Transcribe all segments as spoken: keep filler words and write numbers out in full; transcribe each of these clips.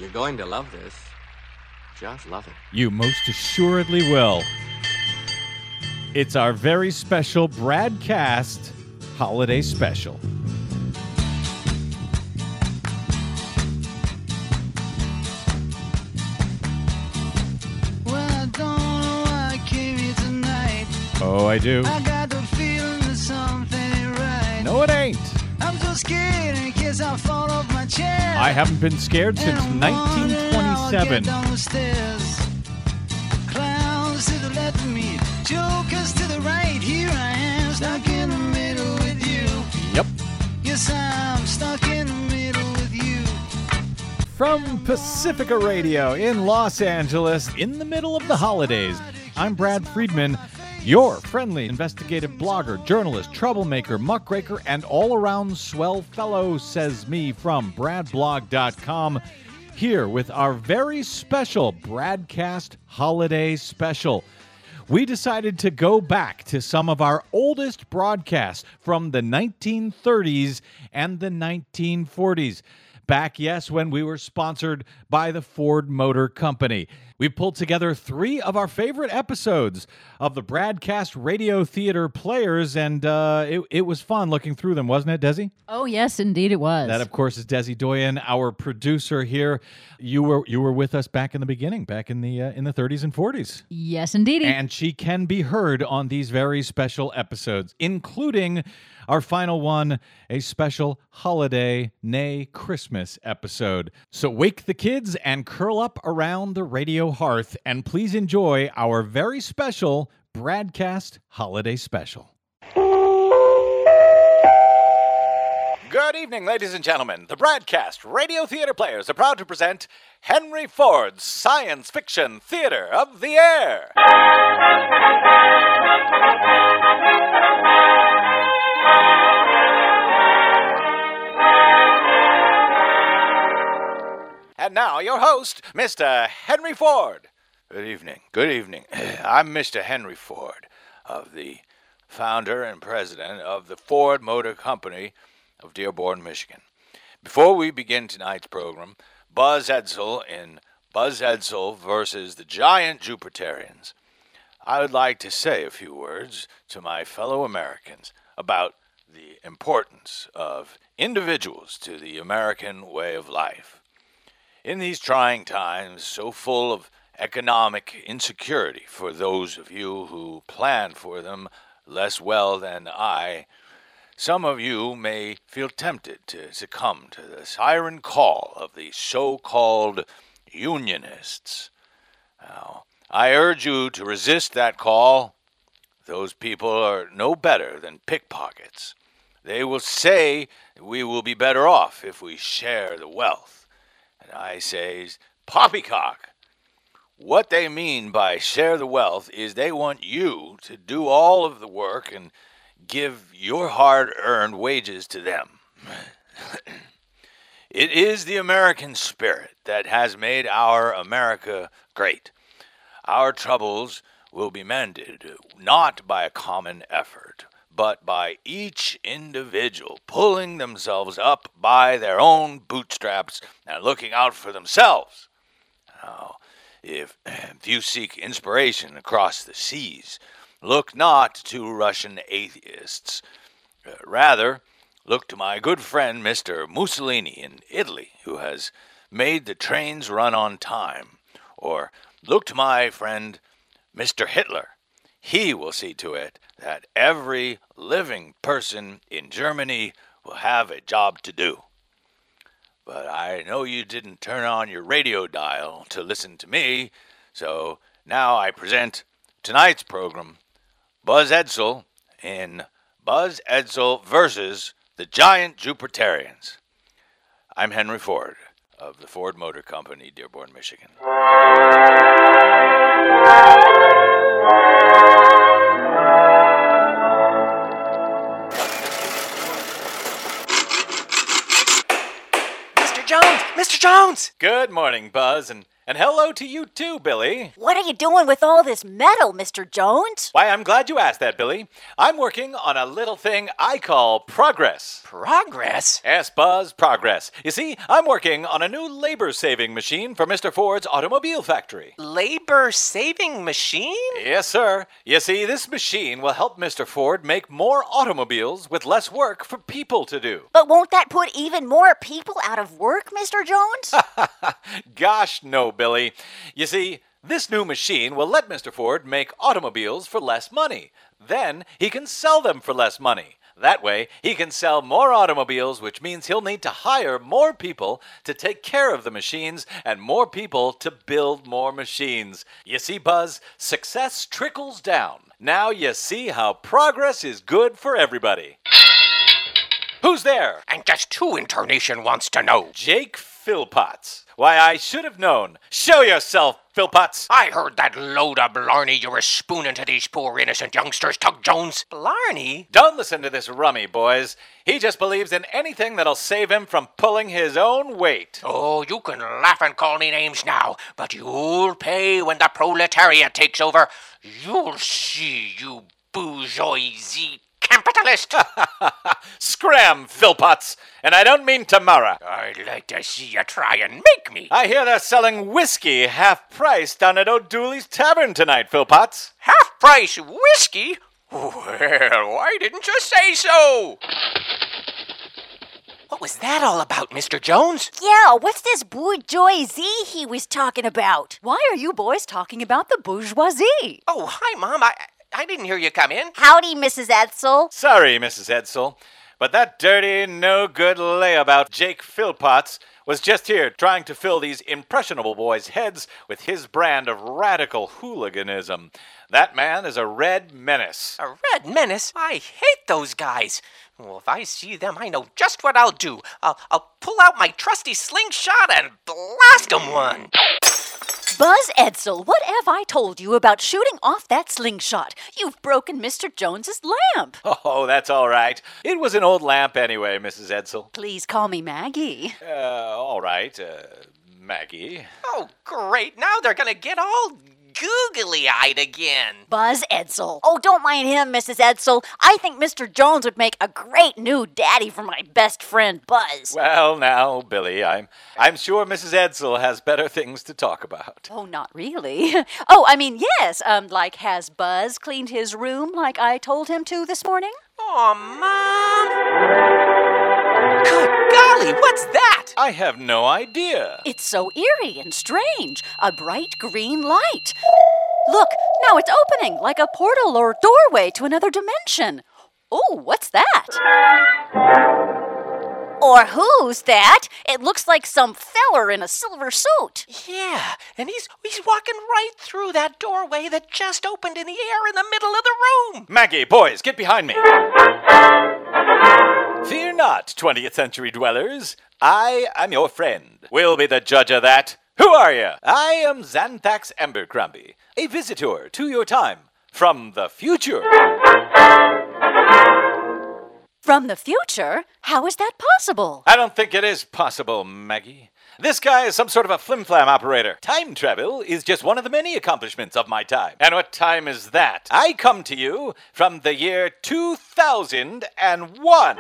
You're going to love this. Just love it. You most assuredly will. It's our very special Bradcast Holiday Special. Well, I don't know why I came here tonight. Oh, I do. I got the feeling that something ain't right. No, it ain't. I'm so scared in case I fall off my chair. I haven't been scared And since I'm nineteen wondering how I'll twenty-seven. get down the stairs. Clowns to the left of me, jokers to the right. Here I am, stuck in the middle with you. Yep. Yes, I'm stuck in the middle with you. From Pacifica Radio in Los Angeles, in the middle of the holidays, I'm Brad Friedman, your friendly investigative blogger, journalist, troublemaker, muckraker, and all-around swell fellow, says me from brad blog dot com, here with our very special Bradcast Holiday Special. We decided to go back to some of our oldest broadcasts from the nineteen thirties and the nineteen forties. Back, yes, when we were sponsored by the Ford Motor Company. We pulled together three of our favorite episodes of the Bradcast Radio Theater players, and uh, it, it was fun looking through them, wasn't it, Desi? Oh, yes, indeed it was. That, of course, is Desi Doyen, our producer here. You were you were with us back in the beginning, back in the uh, in the thirties and forties. Yes, indeed. And she can be heard on these very special episodes, including our final one, a special holiday, nay, Christmas episode. So wake the kids and curl up around the radio hearth, and please enjoy our very special Bradcast Holiday Special. Good evening, ladies and gentlemen. The Bradcast Radio Theater Players are proud to present Henry Ford's Science Fiction Theater of the Air. And now, your host, Mister Henry Ford. Good evening. Good evening. I'm Mister Henry Ford, of the founder and president of the Ford Motor Company of Dearborn, Michigan. Before we begin tonight's program, Buzz Edsel in Buzz Edsel versus the Giant Jupiterians, I would like to say a few words to my fellow Americans about the importance of individuals to the American way of life. In these trying times, so full of economic insecurity for those of you who plan for them less well than I, some of you may feel tempted to succumb to the siren call of the so-called unionists. Now, I urge you to resist that call. Those people are no better than pickpockets. They will say we will be better off if we share the wealth. And I say, poppycock. What they mean by share the wealth is they want you to do all of the work and give your hard-earned wages to them. It is the American spirit that has made our America great. Our troubles will be mended not by a common effort, but by each individual pulling themselves up by their own bootstraps and looking out for themselves. Now, if, if you seek inspiration across the seas, look not to Russian atheists. Uh, rather, look to my good friend Mister Mussolini in Italy, who has made the trains run on time. Or look to my friend Mister Hitler. He will see to it that every living person in Germany will have a job to do. But I know you didn't turn on your radio dial to listen to me, so now I present tonight's program, Buzz Edsel in Buzz Edsel versus the Giant Jupiterians. I'm Henry Ford of the Ford Motor Company, Dearborn, Michigan. Mister Jones! Mister Jones! Good morning, Buzz, and And hello to you too, Billy. What are you doing with all this metal, Mister Jones? Why, I'm glad you asked that, Billy. I'm working on a little thing I call progress. Progress? Yes, Buzz, progress. You see, I'm working on a new labor-saving machine for Mister Ford's automobile factory. Labor-saving machine? Yes, sir. You see, this machine will help Mister Ford make more automobiles with less work for people to do. But won't that put even more people out of work, Mister Jones? Gosh, no, Billy. You see, this new machine will let Mister Ford make automobiles for less money. Then he can sell them for less money. That way, he can sell more automobiles, which means he'll need to hire more people to take care of the machines and more people to build more machines. You see, Buzz, success trickles down. Now you see how progress is good for everybody. Who's there? And just who in tarnation wants to know? Jake Philpotts. Why, I should have known. Show yourself, Philpotts. I heard that load of blarney you were spooning to these poor innocent youngsters, Tug Jones. Blarney? Don't listen to this rummy, boys. He just believes in anything that'll save him from pulling his own weight. Oh, you can laugh and call me names now, but you'll pay when the proletariat takes over. You'll see, you bourgeoisie capitalist. Scram, Philpotts. And I don't mean tomorrow. I'd like to see you try and make me. I hear they're selling whiskey half-price down at O'Dooley's Tavern tonight, Philpotts. Half-price whiskey? Well, why didn't you say so? What was that all about, Mister Jones? Yeah, what's this bourgeoisie he was talking about? Why are you boys talking about the bourgeoisie? Oh, hi, Mom. I I didn't hear you come in. Howdy, Missus Edsel. Sorry, Missus Edsel, but that dirty, no-good layabout Jake Philpotts was just here trying to fill these impressionable boys' heads with his brand of radical hooliganism. That man is a red menace. A red menace? I hate those guys. Well, if I see them, I know just what I'll do. I'll, I'll pull out my trusty slingshot and blast them one. Buzz Edsel, what have I told you about shooting off that slingshot? You've broken Mister Jones's lamp. Oh, that's all right. It was an old lamp anyway, Missus Edsel. Please call me Maggie. Uh, all right, uh, Maggie. Oh, great. Now they're going to get all googly-eyed again. Buzz Edsel. Oh, don't mind him, Missus Edsel. I think Mister Jones would make a great new daddy for my best friend, Buzz. Well, now, Billy, I'm I'm sure Missus Edsel has better things to talk about. Oh, not really. Oh, I mean, yes. Um, like, has Buzz cleaned his room like I told him to this morning? Aw, Mom. Good golly, what's that? I have no idea. It's so eerie and strange. A bright green light. Look, now it's opening like a portal or doorway to another dimension. Oh, what's that? Or who's that? It looks like some feller in a silver suit. Yeah, and he's he's walking right through that doorway that just opened in the air in the middle of the room. Maggie, boys, get behind me. Fear not, twentieth century dwellers. I am your friend. We'll be the judge of that. Who are you? I am Xanthax Embercrombie, a visitor to your time from the future. From the future? How is that possible? I don't think it is possible, Maggie. This guy is some sort of a flim-flam operator. Time travel is just one of the many accomplishments of my time. And what time is that? I come to you from the year two thousand one.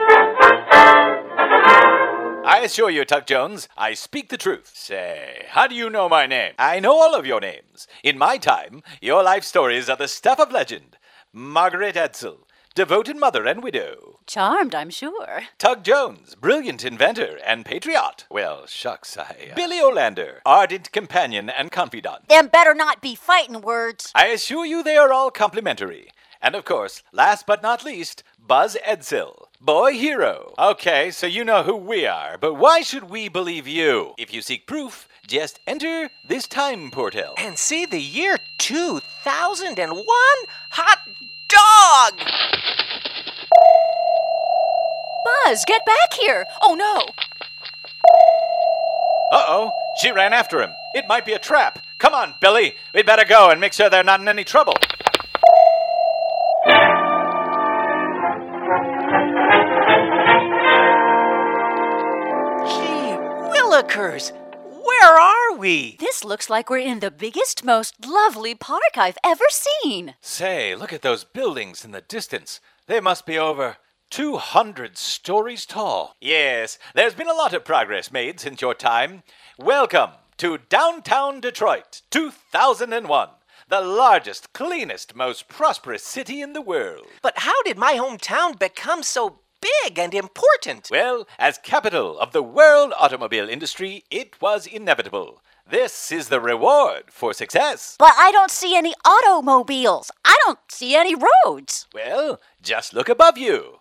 I assure you, Tug Jones, I speak the truth. Say, how do you know my name? I know all of your names. In my time, your life stories are the stuff of legend. Margaret Edsel, devoted mother and widow. Charmed, I'm sure. Tug Jones, brilliant inventor and patriot. Well, shucks, I... Uh... Billy Olander, ardent companion and confidant. Them better not be fighting words. I assure you they are all complimentary. And of course, last but not least, Buzz Edsel, boy hero. Okay, so you know who we are, but why should we believe you? If you seek proof, just enter this time portal. And see the year two thousand one? Hot dog! Buzz, get back here! Oh, no! Uh-oh, she ran after him. It might be a trap. Come on, Billy. We'd better go and make sure they're not in any trouble. Gee willikers! Where are we? This looks like we're in the biggest, most lovely park I've ever seen. Say, look at those buildings in the distance. They must be over two hundred stories tall. Yes, there's been a lot of progress made since your time. Welcome to downtown Detroit, two thousand one. The largest, cleanest, most prosperous city in the world. But how did my hometown become so big and important? Well, as capital of the world automobile industry, it was inevitable. This is the reward for success. But I don't see any automobiles. I don't see any roads. Well, just look above you.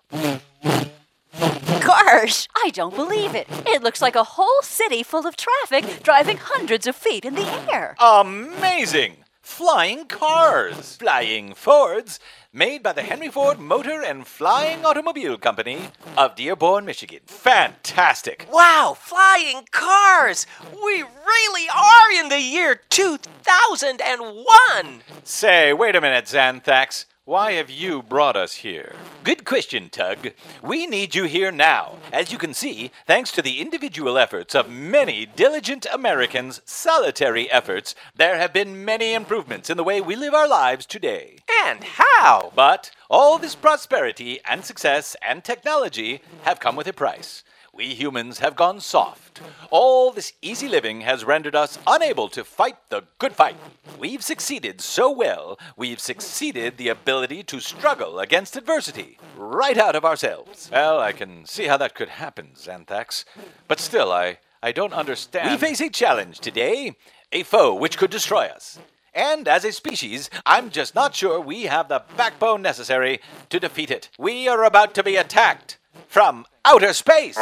Gosh, I don't believe it. It looks like a whole city full of traffic driving hundreds of feet in the air. Amazing! Flying cars, flying Fords, made by the Henry Ford Motor and Flying Automobile Company of Dearborn, Michigan. Fantastic! Wow, flying cars! We really are in the year two thousand one! Say, wait a minute, Xanthax. Why have you brought us here? Good question, Tug. We need you here now. As you can see, thanks to the individual efforts of many diligent Americans' solitary efforts, there have been many improvements in the way we live our lives today. And how? But all this prosperity and success and technology have come with a price. We humans have gone soft. All this easy living has rendered us unable to fight the good fight. We've succeeded so well, we've succeeded the ability to struggle against adversity, right out of ourselves. Well, I can see how that could happen, Xanthax. But still, I, I don't understand. We face a challenge today, a foe which could destroy us. And as a species, I'm just not sure we have the backbone necessary to defeat it. We are about to be attacked from outer space.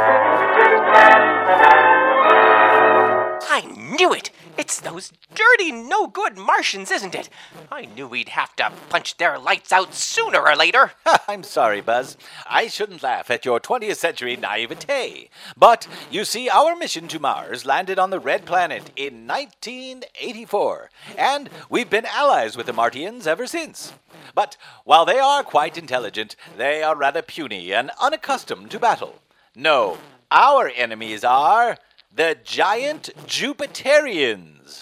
I knew it! It's those dirty, no-good Martians, isn't it? I knew we'd have to punch their lights out sooner or later. I'm sorry, Buzz. I shouldn't laugh at your twentieth century naivete. But, you see, our mission to Mars landed on the Red Planet in nineteen eighty-four, and we've been allies with the Martians ever since. But while they are quite intelligent, they are rather puny and unaccustomed to battle. No, our enemies are the giant Jupiterians.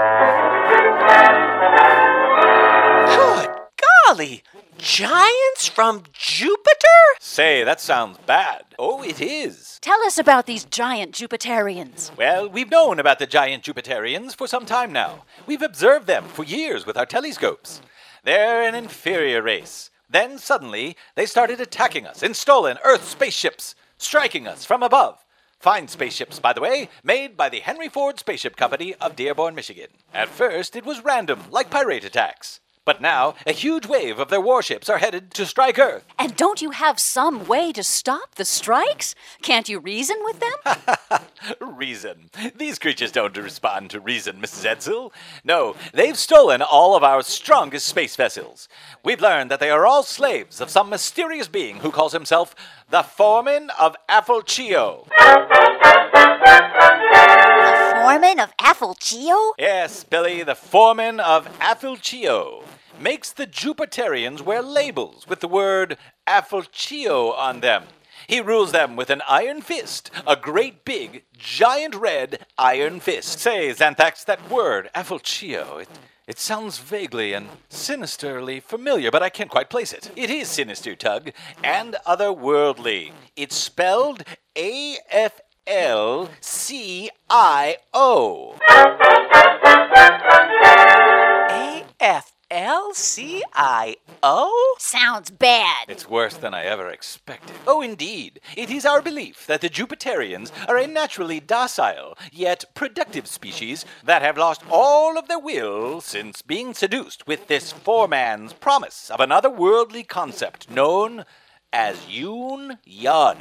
Good golly! Giants from Jupiter? Say, that sounds bad. Oh, it is. Tell us about these giant Jupiterians. Well, we've known about the giant Jupiterians for some time now. We've observed them for years with our telescopes. They're an inferior race. Then suddenly, they started attacking us in stolen Earth spaceships, striking us from above. Fine spaceships, by the way, made by the Henry Ford Spaceship Company of Dearborn, Michigan. At first, it was random, like pirate attacks. But now, a huge wave of their warships are headed to strike Earth. And don't you have some way to stop the strikes? Can't you reason with them? Reason. These creatures don't respond to reason, Missus Edsel. No, they've stolen all of our strongest space vessels. We've learned that they are all slaves of some mysterious being who calls himself the Foreman of Affolchio. The foreman of Affolchio? Yes, Billy, the Foreman of Affolchio makes the Jupiterians wear labels with the word Affolchio on them. He rules them with an iron fist, a great big, giant red iron fist. Say, Xanthax, that word, Affolchio, it, it sounds vaguely and sinisterly familiar, but I can't quite place it. It is sinister, Tug, and otherworldly. It's spelled A F L C I O. A F L C I O? Sounds bad. It's worse than I ever expected. Oh, indeed. It is our belief that the Jupiterians are a naturally docile, yet productive species that have lost all of their will since being seduced with this foreman's promise of another worldly concept known as Yoon Yun.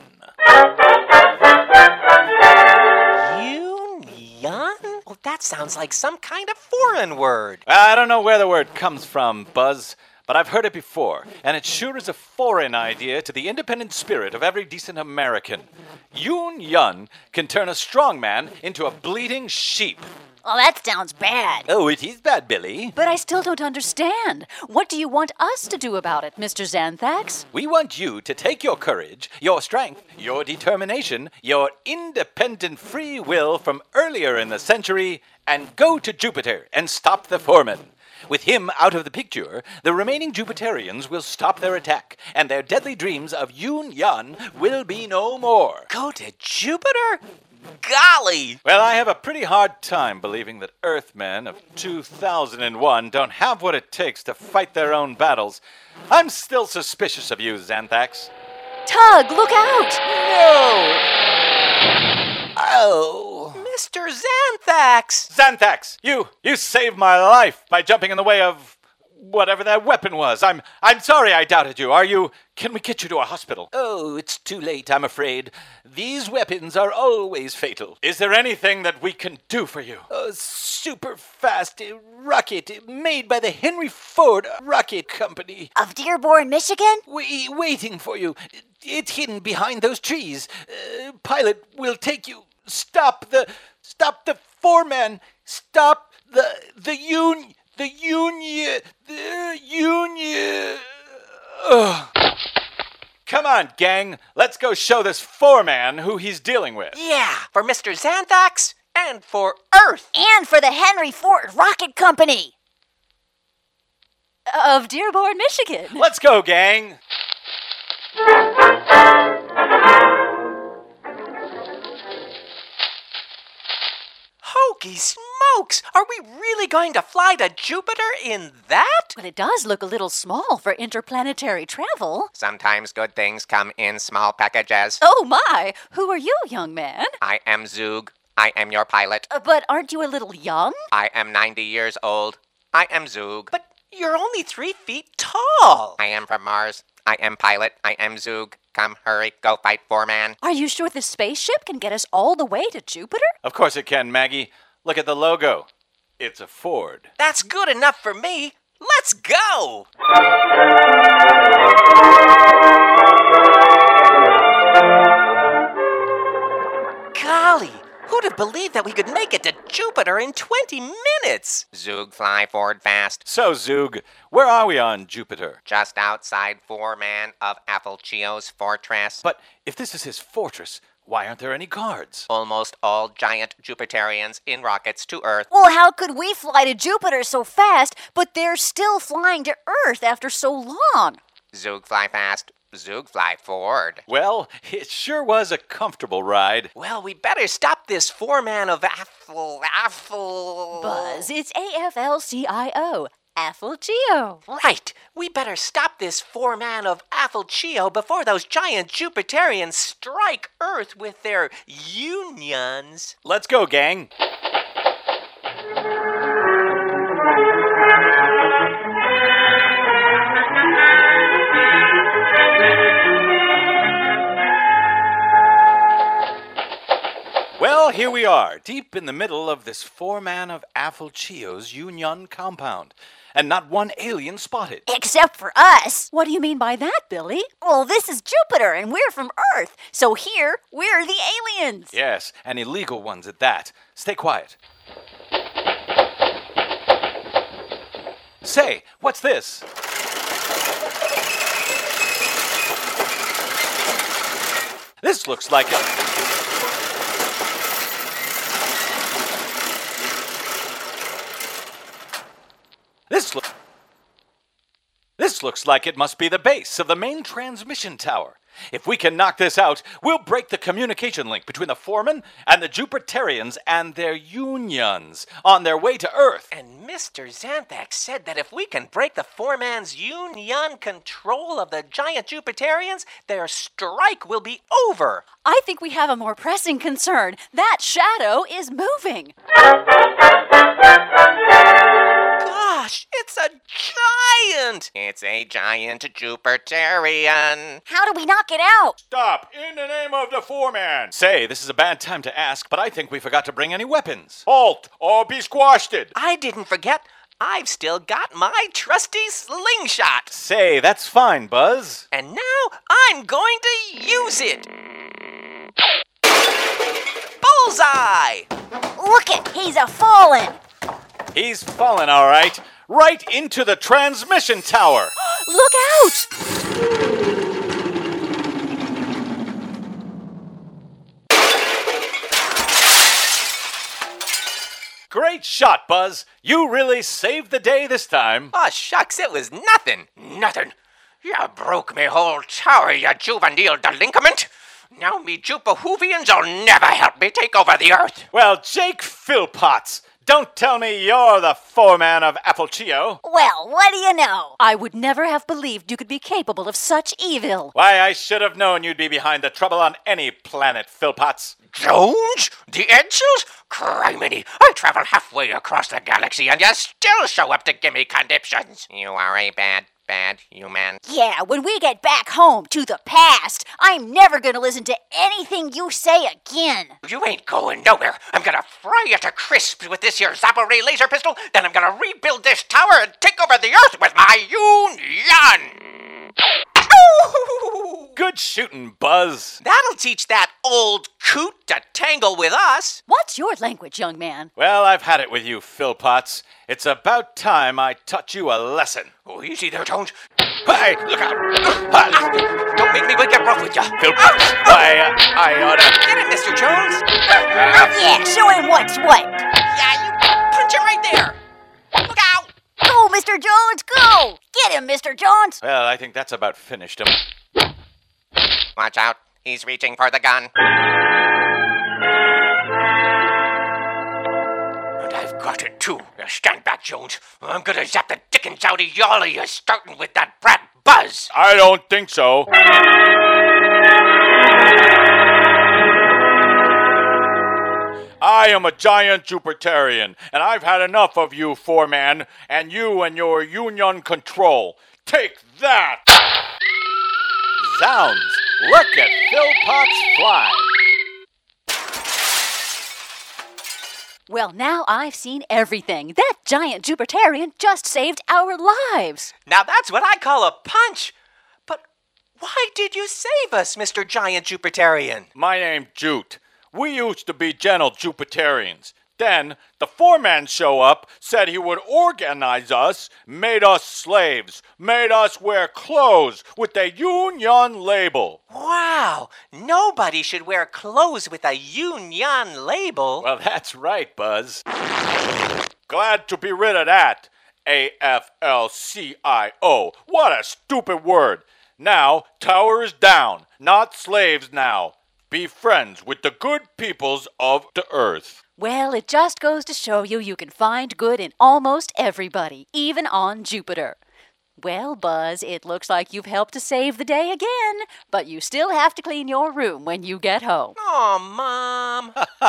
Yoon Yun? Oh, that sounds like some kind of foreign word. I don't know where the word comes from, Buzz, but I've heard it before, and it sure is a foreign idea to the independent spirit of every decent American. Yoon Yun can turn a strong man into a bleating sheep. Oh, that sounds bad. Oh, it is bad, Billy. But I still don't understand. What do you want us to do about it, Mister Xanthax? We want you to take your courage, your strength, your determination, your independent free will from earlier in the century and go to Jupiter and stop the foreman. With him out of the picture, the remaining Jupiterians will stop their attack, and their deadly dreams of Yun-Yan will be no more. Go to Jupiter? Golly! Well, I have a pretty hard time believing that Earthmen of two thousand one don't have what it takes to fight their own battles. I'm still suspicious of you, Xanthax. Tug, look out! No! Oh. Mister Xanthax! Xanthax, you, you saved my life by jumping in the way of whatever that weapon was. I'm, I'm sorry I doubted you. Are you, can we get you to a hospital? Oh, it's too late, I'm afraid. These weapons are always fatal. Is there anything that we can do for you? A super fast rocket made by the Henry Ford Rocket Company. Of Dearborn, Michigan? We, waiting for you. It's hidden behind those trees. Uh, pilot will take you. Stop the, stop the foreman. Stop the, the union, the union, the union. Ugh. Come on, gang. Let's go show this foreman who he's dealing with. Yeah, for Mister Xanthax and for Earth. And for the Henry Ford Rocket Company. Of Dearborn, Michigan. Let's go, gang. Hokey smokes! Are we really going to fly to Jupiter in that? Well, it does look a little small for interplanetary travel. Sometimes good things come in small packages. Oh my! Who are you, young man? I am Zoog. I am your pilot. Uh, but aren't you a little young? I am ninety years old. I am Zoog. But you're only three feet tall. I am from Mars. I am pilot. I am Zoog. Come, hurry, go fight foreman. Are you sure this spaceship can get us all the way to Jupiter? Of course it can, Maggie. Look at the logo. It's a Ford. That's good enough for me. Let's go! Golly, who'd have believed that we could make it to Jupiter in twenty minutes? Zoog, fly forward fast. So, Zoog, where are we on Jupiter? Just outside foreman of Affelchio's fortress. But if this is his fortress, why aren't there any guards? Almost all giant Jupiterians in rockets to Earth. Well, how could we fly to Jupiter so fast, but they're still flying to Earth after so long? Zoog, fly fast. Zoog, fly forward. Well, it sure was a comfortable ride. Well, we better stop this foreman of Affel... Affel... Buzz, it's A F L C I O. Affelchio. Right. We better stop this foreman of Affelchio before those giant Jupiterians strike Earth with their unions. Let's go, gang. Well, here we are, deep in the middle of this foreman of Affelchio's Union compound, and not one alien spotted. Except for us. What do you mean by that, Billy? Well, this is Jupiter, and we're from Earth. So here, we're the aliens. Yes, and illegal ones at that. Stay quiet. Say, what's this? This looks like a... This, lo- this looks like it must be the base of the main transmission tower. If we can knock this out, we'll break the communication link between the foreman and the Jupiterians and their unions on their way to Earth. And Mister Xanthax said that if we can break the foreman's union control of the giant Jupiterians, their strike will be over. I think we have a more pressing concern. That shadow is moving. Gosh, it's a giant! It's a giant Jupiterian. How do we knock it out? Stop, in the name of the foreman. Say, this is a bad time to ask, but I think we forgot to bring any weapons. Halt, or be squashed. I didn't forget. I've still got my trusty slingshot. Say, that's fine, Buzz. And now I'm going to use it. Bullseye! Look it, he's a fallen. He's fallen, all right. Right into the transmission tower. Look out! Great shot, Buzz. You really saved the day this time. Oh, shucks, it was nothing. Nothing. You broke me whole tower, you juvenile delinquent. Now me Jupahoovians'll never help me take over the earth. Well, Jake Philpotts, don't tell me you're the foreman of Appalachio. Well, what do you know? I would never have believed you could be capable of such evil. Why, I should have known you'd be behind the trouble on any planet, Philpotts. Jones? The Edsels? Criminy, I travel halfway across the galaxy and you still show up to give me conniptions. You are a bad, bad human. Yeah, when we get back home to the past, I'm never gonna listen to anything you say again. You ain't going nowhere. I'm gonna fry you to crisps with this here Zappa Ray laser pistol, then I'm gonna rebuild this tower and take over the earth with my Union. Good shooting, Buzz. That'll teach that old coot to tangle with us. What's your language, young man? Well, I've had it with you, Philpotts. It's about time I taught you a lesson. Oh, easy there, Jones. Hey, look out. Uh, Don't make me get rough with you. Philpotts, I, uh, I oughta... Get it, Mister Jones. Yeah, show him what's what. Yeah, you punch it right there. Look out. Go, Mister Jones, go! Get him, Mister Jones! Well, I think that's about finished him. Watch out. He's reaching for the gun. And I've got it too. Now stand back, Jones. I'm gonna zap the dickens out of y'all of you, starting with that brat Buzz. I don't think so. I am a giant Jupiterian, and I've had enough of you, foreman, and you and your Union control. Take that! Zounds! Look at Philpotts fly! Well, now I've seen everything. That giant Jupiterian just saved our lives. Now that's what I call a punch. But why did you save us, Mister Giant Jupiterian? My name's Jute. We used to be gentle Jupiterians. Then, the foreman show up, said he would organize us, made us slaves, made us wear clothes with the Union label. Wow, nobody should wear clothes with a Union label. Well, that's right, Buzz. Glad to be rid of that. A F L C I O. What a stupid word. Now, tower is down. Not slaves now. Be friends with the good peoples of the earth. Well, it just goes to show you you can find good in almost everybody, even on Jupiter. Well, Buzz, it looks like you've helped to save the day again, but you still have to clean your room when you get home. Aw, Mom.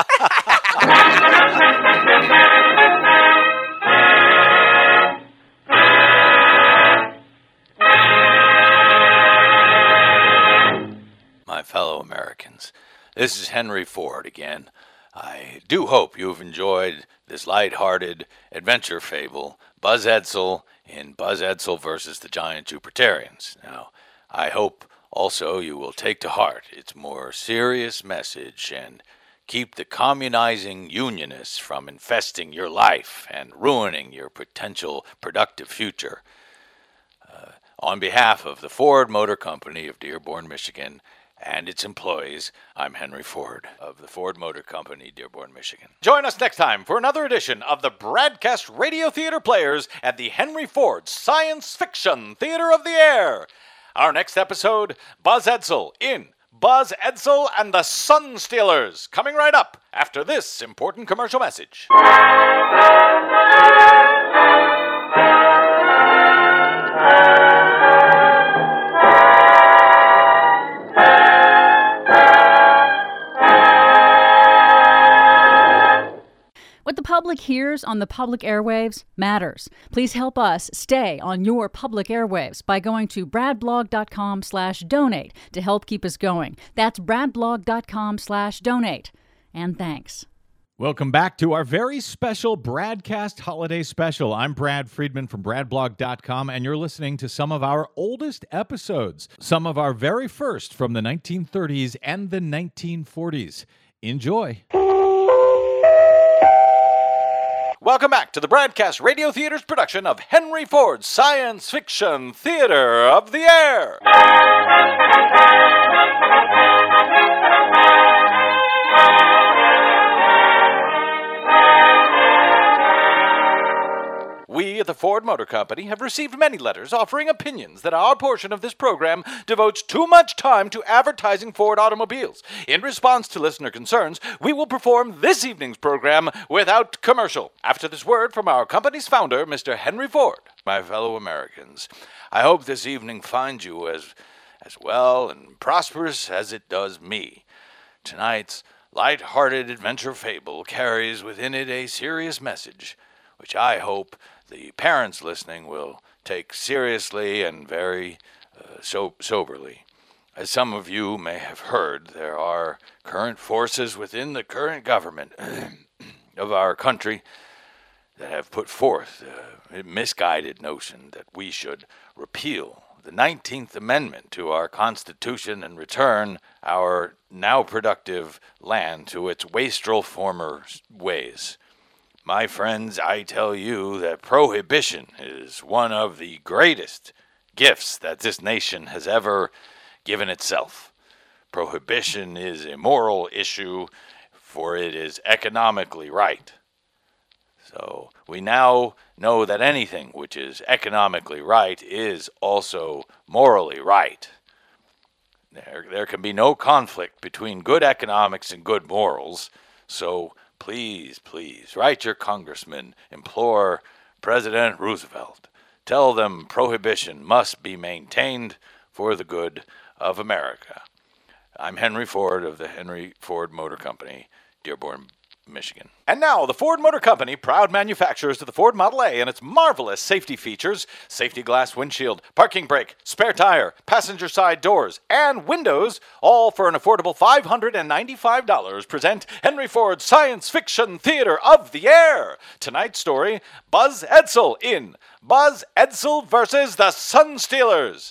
My fellow Americans, this is Henry Ford again. I do hope you've enjoyed this light-hearted adventure fable, Buzz Edsel in Buzz Edsel versus the Giant Jupiterians. Now, I hope also you will take to heart its more serious message and keep the communizing unionists from infesting your life and ruining your potential productive future. Uh, on behalf of the Ford Motor Company of Dearborn, Michigan, and its employees, I'm Henry Ford of the Ford Motor Company, Dearborn, Michigan. Join us next time for another edition of the Broadcast Radio Theater Players at the Henry Ford Science Fiction Theater of the Air. Our next episode, Buzz Edsel in Buzz Edsel and the Sun Stealers, coming right up after this important commercial message. What the public hears on the public airwaves matters. Please help us stay on your public airwaves by going to bradblog.com slash donate to help keep us going. That's bradblog.com slash donate. And thanks. Welcome back to our very special Bradcast Holiday Special. I'm Brad Friedman from bradblog dot com, and you're listening to some of our oldest episodes, some of our very first from the nineteen thirties and the nineteen forties. Enjoy. Welcome back to the Broadcast Radio Theater's production of Henry Ford's Science Fiction Theater of the Air. We at the Ford Motor Company have received many letters offering opinions that our portion of this program devotes too much time to advertising Ford automobiles. In response to listener concerns, we will perform this evening's program without commercial. After this word from our company's founder, Mister Henry Ford. My fellow Americans, I hope this evening finds you as, as well and prosperous as it does me. Tonight's light-hearted adventure fable carries within it a serious message, which I hope the parents listening will take seriously and very uh, so- soberly. As some of you may have heard, there are current forces within the current government of our country that have put forth a misguided notion that we should repeal the nineteenth Amendment to our Constitution and return our now productive land to its wastrel former ways. My friends, I tell you that prohibition is one of the greatest gifts that this nation has ever given itself. Prohibition is a moral issue, for it is economically right. So we now know that anything which is economically right is also morally right. There, there can be no conflict between good economics and good morals, so Please, please, write your congressman, implore President Roosevelt. Tell them prohibition must be maintained for the good of America. I'm Henry Ford of the Henry Ford Motor Company, Dearborn, Michigan. And now, the Ford Motor Company, proud manufacturers of the Ford Model A and its marvelous safety features, safety glass windshield, parking brake, spare tire, passenger side doors, and windows, all for an affordable five hundred ninety-five dollars, present Henry Ford's Science Fiction Theater of the Air. Tonight's story, Buzz Edsel in Buzz Edsel versus the Sun Stealers.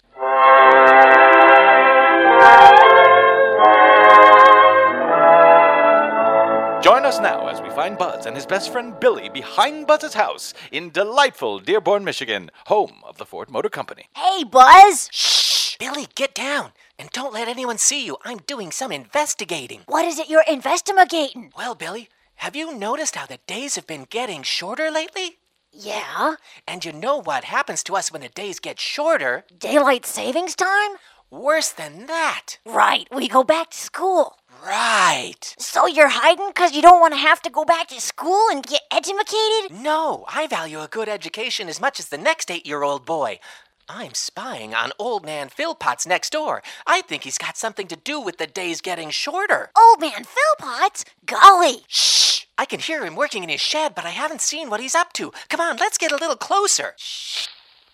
Join us now as we find Buzz and his best friend Billy behind Buzz's house in delightful Dearborn, Michigan, home of the Ford Motor Company. Hey, Buzz! Shh! Billy, get down. And don't let anyone see you. I'm doing some investigating. What is it you're investigating? Well, Billy, have you noticed how the days have been getting shorter lately? Yeah? And you know what happens to us when the days get shorter? Daylight savings time? Worse than that. Right, we go back to school. Right. So you're hiding because you don't want to have to go back to school and get educated? No, I value a good education as much as the next eight-year-old boy. I'm spying on old man Philpotts next door. I think he's got something to do with the days getting shorter. Old man Philpotts? Golly! Shh! I can hear him working in his shed, but I haven't seen what he's up to. Come on, let's get a little closer. Shh.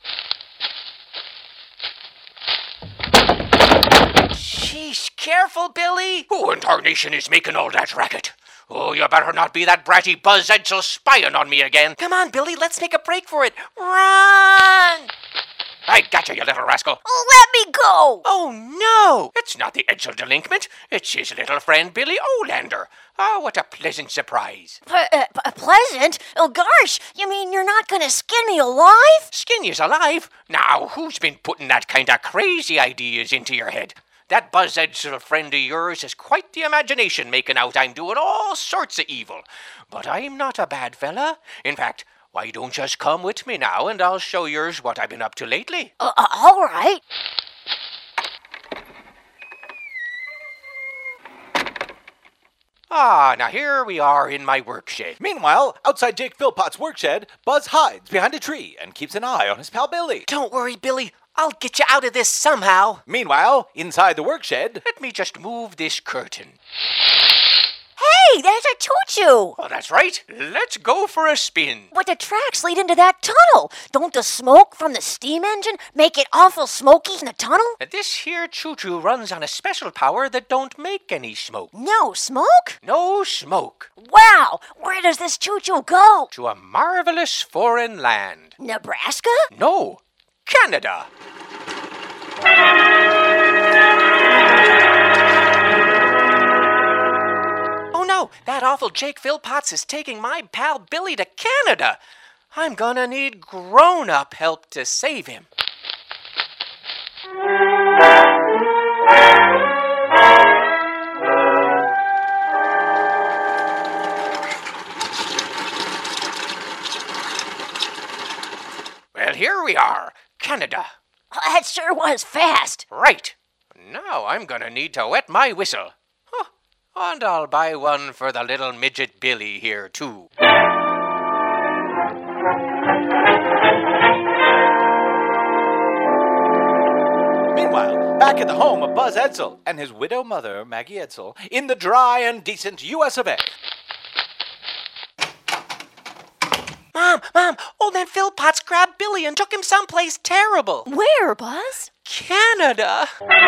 Sheesh, careful, Billy. Who in tarnation is making all that racket? Oh, you better not be that bratty Buzz Edsel spying on me again. Come on, Billy, let's make a break for it. Run! I gotcha, you little rascal. Let me go! Oh, no! It's not the Edsel delinquent. It's his little friend, Billy Olander. Oh, what a pleasant surprise. P- uh, p- pleasant? Oh, gosh, you mean you're not going to skin me alive? Skin you's alive? Now, who's been putting that kind of crazy ideas into your head? That Buzz Edsel friend of yours has quite the imagination making out I'm doing all sorts of evil. But I'm not a bad fella. In fact, why don't you just come with me now and I'll show yours what I've been up to lately. Uh, uh, all right. Ah, now here we are in my work shed. Meanwhile, outside Jake Philpotts' work shed, Buzz hides behind a tree and keeps an eye on his pal Billy. Don't worry, Billy. I'll get you out of this somehow. Meanwhile, inside the work shed... Let me just move this curtain. Hey, there's a choo-choo! Oh, that's right. Let's go for a spin. But the tracks lead into that tunnel. Don't the smoke from the steam engine make it awful smoky in the tunnel? This here choo-choo runs on a special power that don't make any smoke. No smoke? No smoke. Wow! Where does this choo-choo go? To a marvelous foreign land. Nebraska? No, Canada. Oh, no. that awful Jake Philpotts is taking my pal Billy to Canada. I'm gonna need grown-up help to save him. Well, here we are. Canada. That sure was fast. Right. Now I'm gonna need to wet my whistle. Huh. And I'll buy one for the little midget Billy here, too. Meanwhile, back at the home of Buzz Edsel and his widow mother, Maggie Edsel, in the dry and decent U S of A. Mom, Mom, old man Philpotts grabbed Billy and took him someplace terrible. Where, Buzz? Canada.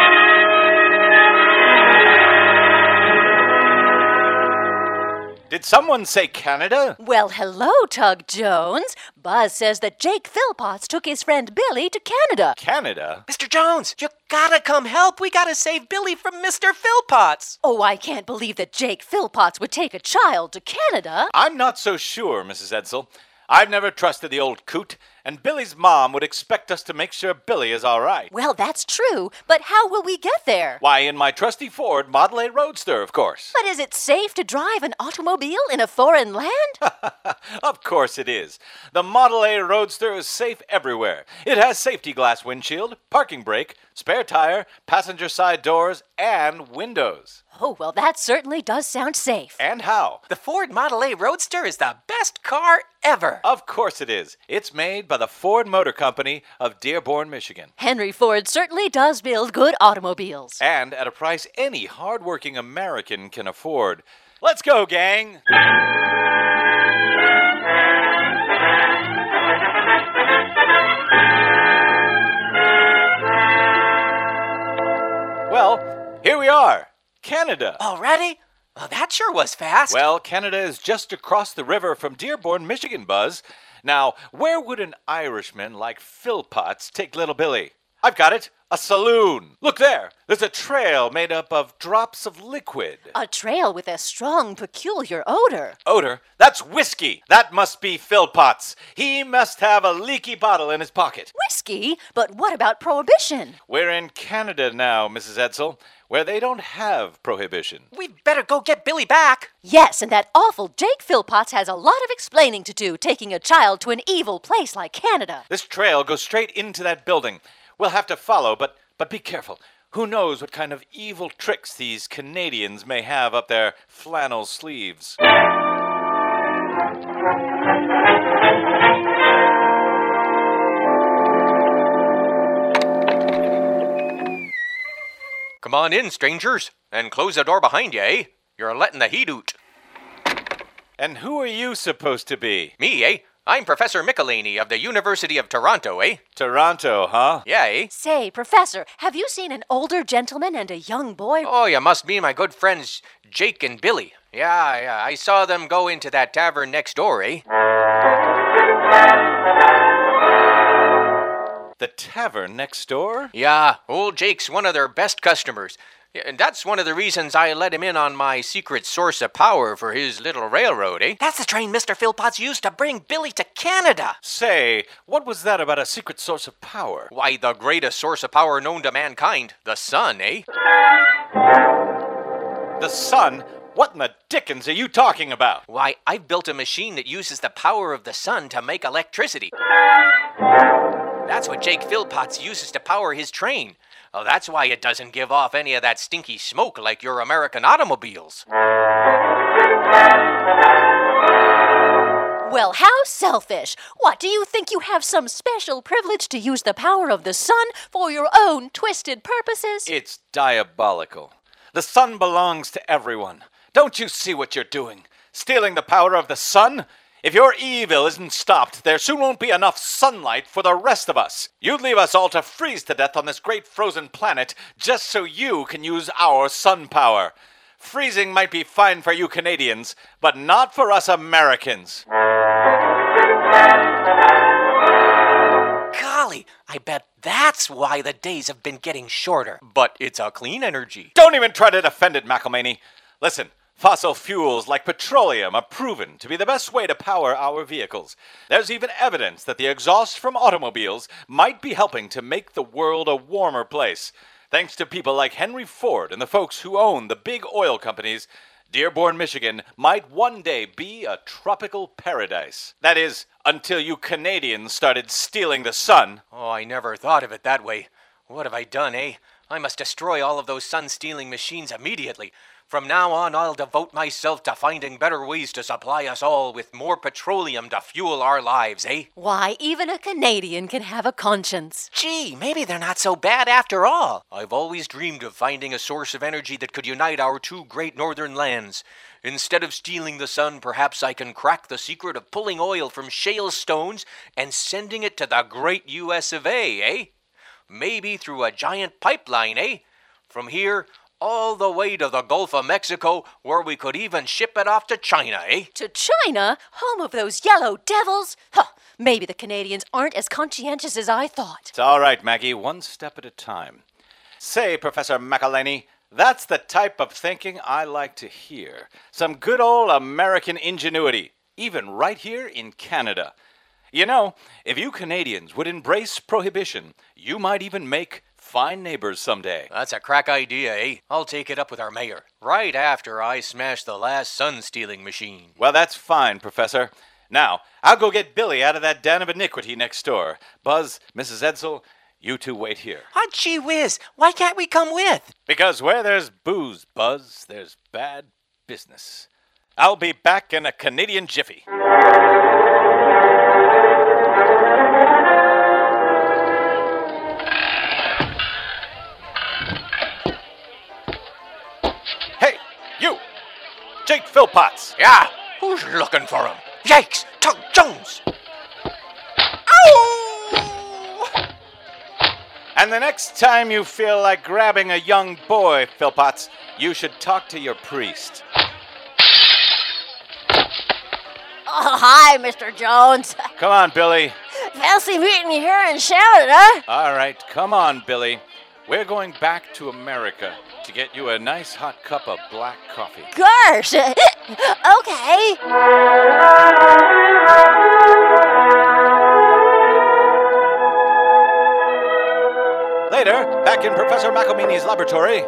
Did someone say Canada? Well, hello, Tug Jones. Buzz says that Jake Philpotts took his friend Billy to Canada. Canada? Mister Jones, you gotta come help. We gotta save Billy from Mister Philpotts. Oh, I can't believe that Jake Philpotts would take a child to Canada. I'm not so sure, Missus Edsel. I've never trusted the old coot, and Billy's mom would expect us to make sure Billy is all right. Well, that's true, but how will we get there? Why, in my trusty Ford Model A Roadster, of course. But is it safe to drive an automobile in a foreign land? Of course it is. The Model A Roadster is safe everywhere. It has safety glass windshield, parking brake, spare tire, passenger side doors, and windows. Oh, well, that certainly does sound safe. And how? The Ford Model A Roadster is the best car ever. Of course it is. It's made by the Ford Motor Company of Dearborn, Michigan. Henry Ford certainly does build good automobiles. And at a price any hardworking American can afford. Let's go, gang! Well, here we are. Canada. Already? Well, that sure was fast. Well, Canada is just across the river from Dearborn, Michigan, Buzz. Now, where would an Irishman like Philpotts take little Billy? I've got it. A saloon. Look there. There's a trail made up of drops of liquid. A trail with a strong, peculiar odor. Odor? That's whiskey. That must be Philpotts. He must have a leaky bottle in his pocket. Whiskey? But what about prohibition? We're in Canada now, Missus Edsel, where they don't have prohibition. We'd better go get Billy back. Yes, and that awful Jake Philpotts has a lot of explaining to do, taking a child to an evil place like Canada. This trail goes straight into that building. We'll have to follow, but but be careful. Who knows what kind of evil tricks these Canadians may have up their flannel sleeves. Come on in, strangers, and close the door behind you, eh? You're letting the heat out. And who are you supposed to be? Me, eh? I'm Professor McElhaney of the University of Toronto, eh? Toronto, huh? Yeah, eh? Say, Professor, have you seen an older gentleman and a young boy? Oh, you must mean my good friends Jake and Billy. Yeah, yeah, I saw them go into that tavern next door, eh? The tavern next door? Yeah, old Jake's one of their best customers. And that's one of the reasons I let him in on my secret source of power for his little railroad, eh? That's the train Mister Philpotts used to bring Billy to Canada. Say, what was that about a secret source of power? Why, the greatest source of power known to mankind, the sun, eh? The sun? What in the dickens are you talking about? Why, I've built a machine that uses the power of the sun to make electricity. That's what Jake Philpotts uses to power his train. Oh, that's why it doesn't give off any of that stinky smoke like your American automobiles. Well, how selfish. What, do you think you have some special privilege to use the power of the sun for your own twisted purposes? It's diabolical. The sun belongs to everyone. Don't you see what you're doing? Stealing the power of the sun? If your evil isn't stopped, there soon won't be enough sunlight for the rest of us. You'd leave us all to freeze to death on this great frozen planet just so you can use our sun power. Freezing might be fine for you Canadians, but not for us Americans. Golly, I bet that's why the days have been getting shorter. But it's a clean energy. Don't even try to defend it, McElhaney. Listen, Fossil fuels like petroleum are proven to be the best way to power our vehicles. There's even evidence that the exhaust from automobiles might be helping to make the world a warmer place. Thanks to people like Henry Ford and the folks who own the big oil companies, Dearborn, Michigan might one day be a tropical paradise. That is, until you Canadians started stealing the sun. Oh, I never thought of it that way. What have I done, eh? I must destroy all of those sun-stealing machines immediately. From now on, I'll devote myself to finding better ways to supply us all with more petroleum to fuel our lives, eh? Why, even a Canadian can have a conscience. Gee, maybe they're not so bad after all. I've always dreamed of finding a source of energy that could unite our two great northern lands. Instead of stealing the sun, perhaps I can crack the secret of pulling oil from shale stones and sending it to the great U S of A, eh? Maybe through a giant pipeline, eh? From here all the way to the Gulf of Mexico, where we could even ship it off to China, eh? To China? Home of those yellow devils? Huh, maybe the Canadians aren't as conscientious as I thought. It's all right, Maggie, one step at a time. Say, Professor McElhaney, that's the type of thinking I like to hear. Some good old American ingenuity, even right here in Canada. You know, if you Canadians would embrace prohibition, you might even make fine neighbors someday. That's a crack idea, eh? I'll take it up with our mayor, right after I smash the last sun-stealing machine. Well, that's fine, Professor. Now, I'll go get Billy out of that den of iniquity next door. Buzz, Missus Edsel, you two wait here. Oh, gee whiz, why can't we come with? Because where there's booze, Buzz, there's bad business. I'll be back in a Canadian jiffy. Jake Philpotts. Yeah, who's looking for him? Yikes, Tug Jones. Ow! And the next time you feel like grabbing a young boy, Philpotts, you should talk to your priest. Oh, hi, Mister Jones. Come on, Billy. Fancy meeting you here in Shannon, huh? All right, come on, Billy. We're going back to America to get you a nice hot cup of black coffee. Gosh. Okay. Later, back in Professor McElhaney's laboratory.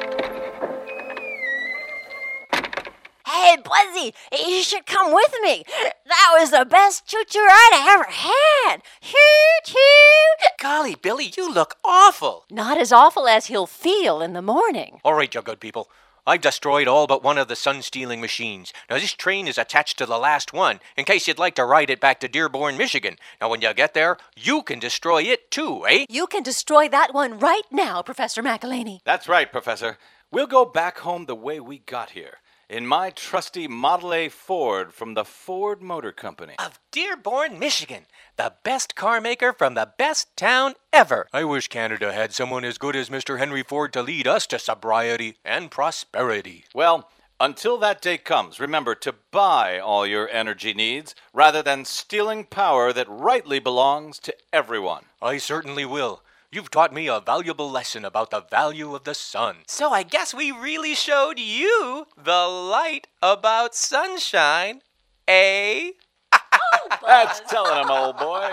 Hey, Buzzy, you should come with me. That was the best choo-choo ride I ever had. Choo-choo. Golly, Billy, you look awful. Not as awful as he'll feel in the morning. All right, you good people. I've destroyed all but one of the sun-stealing machines. Now, this train is attached to the last one, in case you'd like to ride it back to Dearborn, Michigan. Now, when you get there, you can destroy it too, eh? You can destroy that one right now, Professor McElhaney. That's right, Professor. We'll go back home the way we got here. In my trusty Model A Ford from the Ford Motor Company. Of Dearborn, Michigan. The best car maker from the best town ever. I wish Canada had someone as good as Mister Henry Ford to lead us to sobriety and prosperity. Well, until that day comes, remember to buy all your energy needs rather than stealing power that rightly belongs to everyone. I certainly will. You've taught me a valuable lesson about the value of the sun. So I guess we really showed you the light about sunshine, eh? Oh, That's telling him, old boy.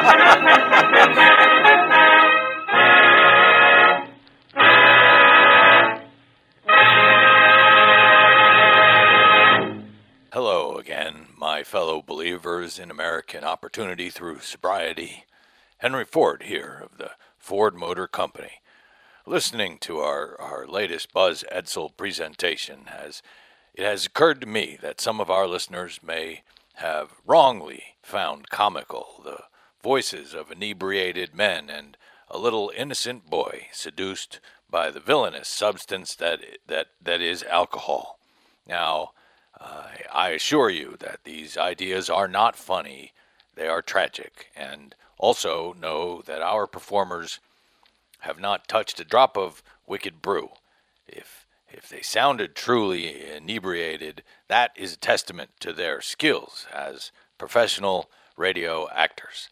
Hello again, my fellow believers in American opportunity through sobriety. Henry Ford here of the Ford Motor Company. Listening to our, our latest Buzz Edsel presentation, has, it has occurred to me that some of our listeners may have wrongly found comical the voices of inebriated men and a little innocent boy seduced by the villainous substance that that that is alcohol. Now, uh, I assure you that these ideas are not funny, they are tragic, and also know that our performers have not touched a drop of wicked brew. If if they sounded truly inebriated, that is a testament to their skills as professional radio actors.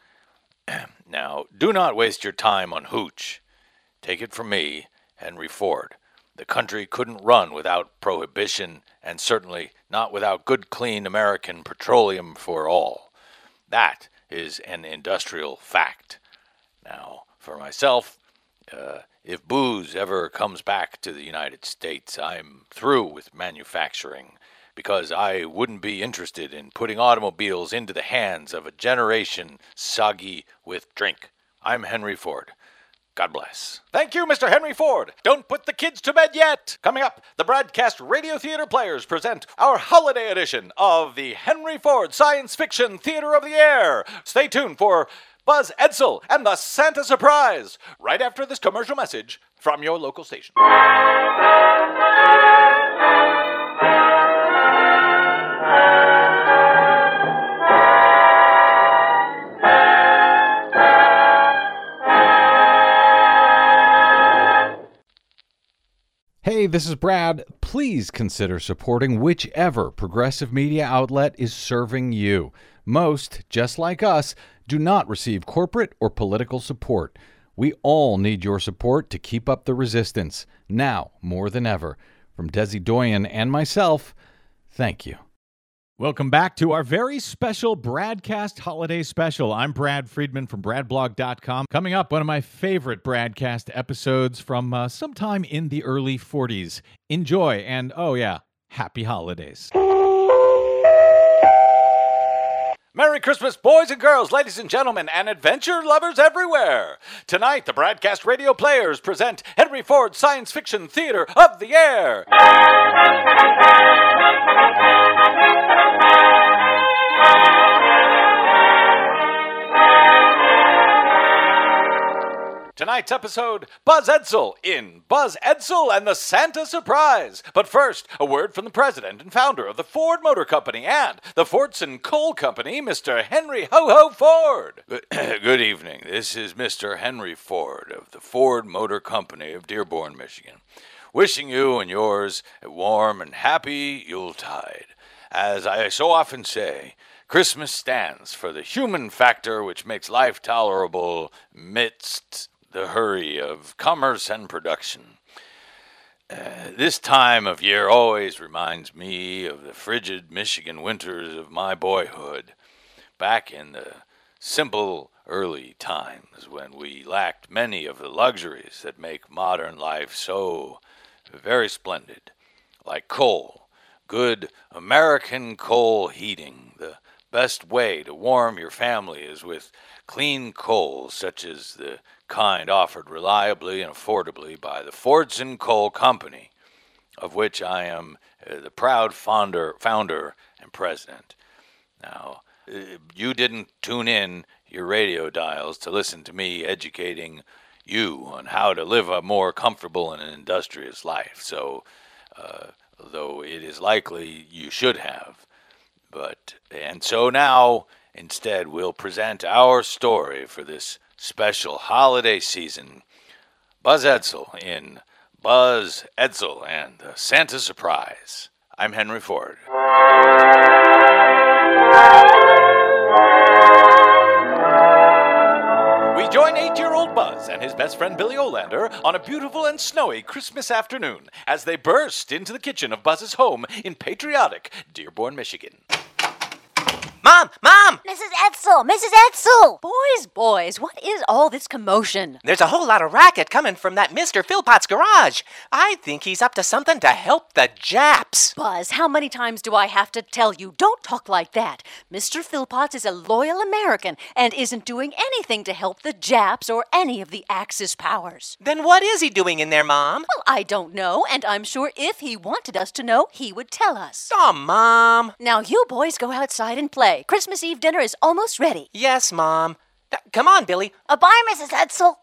Now, do not waste your time on hooch. Take it from me, Henry Ford. The country couldn't run without prohibition, and certainly not without good, clean American petroleum for all. That is an industrial fact. Now, for myself, uh, if booze ever comes back to the United States, I'm through with manufacturing, because I wouldn't be interested in putting automobiles into the hands of a generation soggy with drink. I'm Henry Ford. God bless. Thank you, Mister Henry Ford. Don't put the kids to bed yet. Coming up, the Broadcast Radio Theater Players present our holiday edition of the Henry Ford Science Fiction Theater of the Air. Stay tuned for Buzz Edsel and the Santa Surprise right after this commercial message from your local station. Hey, this is Brad. Please consider supporting whichever progressive media outlet is serving you. Most, just like us, do not receive corporate or political support. We all need your support to keep up the resistance, now more than ever. From Desi Doyen and myself, thank you. Welcome back to our very special Bradcast Holiday Special. I'm Brad Friedman from brad blog dot com. Coming up, one of my favorite Bradcast episodes from uh, sometime in the early forties. Enjoy, and oh yeah, happy holidays. Merry Christmas, boys and girls, ladies and gentlemen, and adventure lovers everywhere. Tonight, the Bradcast Radio Players present Henry Ford Science Fiction Theater of the Air. Tonight's episode, Buzz Edsel in Buzz Edsel and the Santa Surprise. But first, a word from the president and founder of the Ford Motor Company and the Fordson Coal Company, Mister Henry Ho-Ho Ford. Good evening. This is Mister Henry Ford of the Ford Motor Company of Dearborn, Michigan, wishing you and yours a warm and happy Yuletide. As I so often say, Christmas stands for the human factor which makes life tolerable amidst the hurry of commerce and production. Uh, this time of year always reminds me of the frigid Michigan winters of my boyhood, back in the simple early times when we lacked many of the luxuries that make modern life so very splendid, like coal, good American coal heating. The best way to warm your family is with clean coal, such as the kind offered reliably and affordably by the Fordson Coal Company, of which I am uh, the proud founder, founder and president. Now, uh, you didn't tune in your radio dials to listen to me educating you on how to live a more comfortable and industrious life, so uh, though it is likely you should have. But, and so now, instead, we'll present our story for this special holiday season, Buzz Edsel in Buzz Edsel and the Santa Surprise. I'm Henry Ford. We join eight-year-old Buzz and his best friend Billy Olander on a beautiful and snowy Christmas afternoon as they burst into the kitchen of Buzz's home in patriotic Dearborn, Michigan. Mom! Mom! Missus Edsel! Missus Edsel! Boys, boys, what is all this commotion? There's a whole lot of racket coming from that Mister Philpott's garage. I think he's up to something to help the Japs. Buzz, how many times do I have to tell you? Don't talk like that. Mister Philpotts is a loyal American and isn't doing anything to help the Japs or any of the Axis powers. Then what is he doing in there, Mom? Well, I don't know, and I'm sure if he wanted us to know, he would tell us. Oh, Mom. Now you boys go outside and play. Christmas Eve dinner is almost ready. Yes, Mom. Now, come on, Billy. Uh, bye, Missus Edsel.